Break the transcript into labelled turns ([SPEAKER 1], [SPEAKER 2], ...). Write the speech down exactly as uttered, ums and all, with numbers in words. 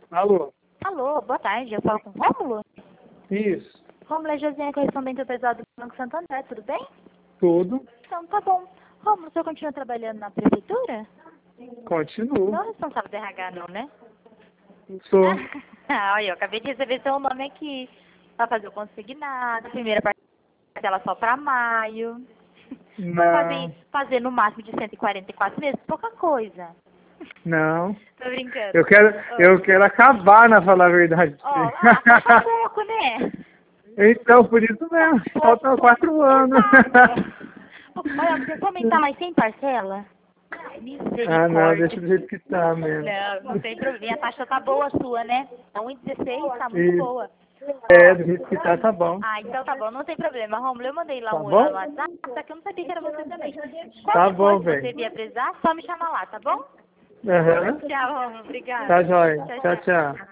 [SPEAKER 1] Alô?
[SPEAKER 2] Alô, boa tarde. Eu falo com o Rômulo?
[SPEAKER 1] Isso.
[SPEAKER 2] Rômulo é Josinha, correspondente autorizado do Banco Santander, tudo bem?
[SPEAKER 1] Tudo.
[SPEAKER 2] Então, tá bom. Rômulo, o senhor continua trabalhando na prefeitura?
[SPEAKER 1] Continuo.
[SPEAKER 2] Não é responsável do R H, não, né?
[SPEAKER 1] Sou.
[SPEAKER 2] Ah, olha, eu acabei de receber seu nome aqui. Pra fazer o consignado, a primeira parcela só pra maio. Pra fazer,
[SPEAKER 1] Não.
[SPEAKER 2] fazer no máximo de cento e quarenta e quatro meses, pouca coisa.
[SPEAKER 1] Não.
[SPEAKER 2] Tô brincando.
[SPEAKER 1] Eu quero,
[SPEAKER 2] Oh.
[SPEAKER 1] eu quero acabar, na falar a verdade.
[SPEAKER 2] Ó, ah, falta pouco, né?
[SPEAKER 1] Então, por isso mesmo. Faltam quatro anos.
[SPEAKER 2] Exato. Olha, você comentar mais sem parcela?
[SPEAKER 1] Ah, não.
[SPEAKER 2] Misericórdia.
[SPEAKER 1] Deixa do jeito que tá mesmo.
[SPEAKER 2] Não, não tem problema. A taxa tá boa sua, né? Tá um e dezesseis, tá muito
[SPEAKER 1] E,
[SPEAKER 2] boa.
[SPEAKER 1] é,
[SPEAKER 2] Ó.
[SPEAKER 1] do jeito que tá, tá bom.
[SPEAKER 2] Ah, então tá bom, não tem problema. Romulo, eu mandei lá
[SPEAKER 1] Tá
[SPEAKER 2] um oi lá
[SPEAKER 1] bom?
[SPEAKER 2] no WhatsApp, só que eu não sabia que era você também.
[SPEAKER 1] Tá
[SPEAKER 2] Qualquer
[SPEAKER 1] bom,
[SPEAKER 2] coisa que você
[SPEAKER 1] velho.
[SPEAKER 2] vier precisar, só me chamar lá, tá bom?
[SPEAKER 1] Aham.
[SPEAKER 2] Tchau, Romulo. Obrigada.
[SPEAKER 1] Tá jóia.
[SPEAKER 2] Tchau,
[SPEAKER 1] Tchau,
[SPEAKER 2] tchau.
[SPEAKER 1] tchau.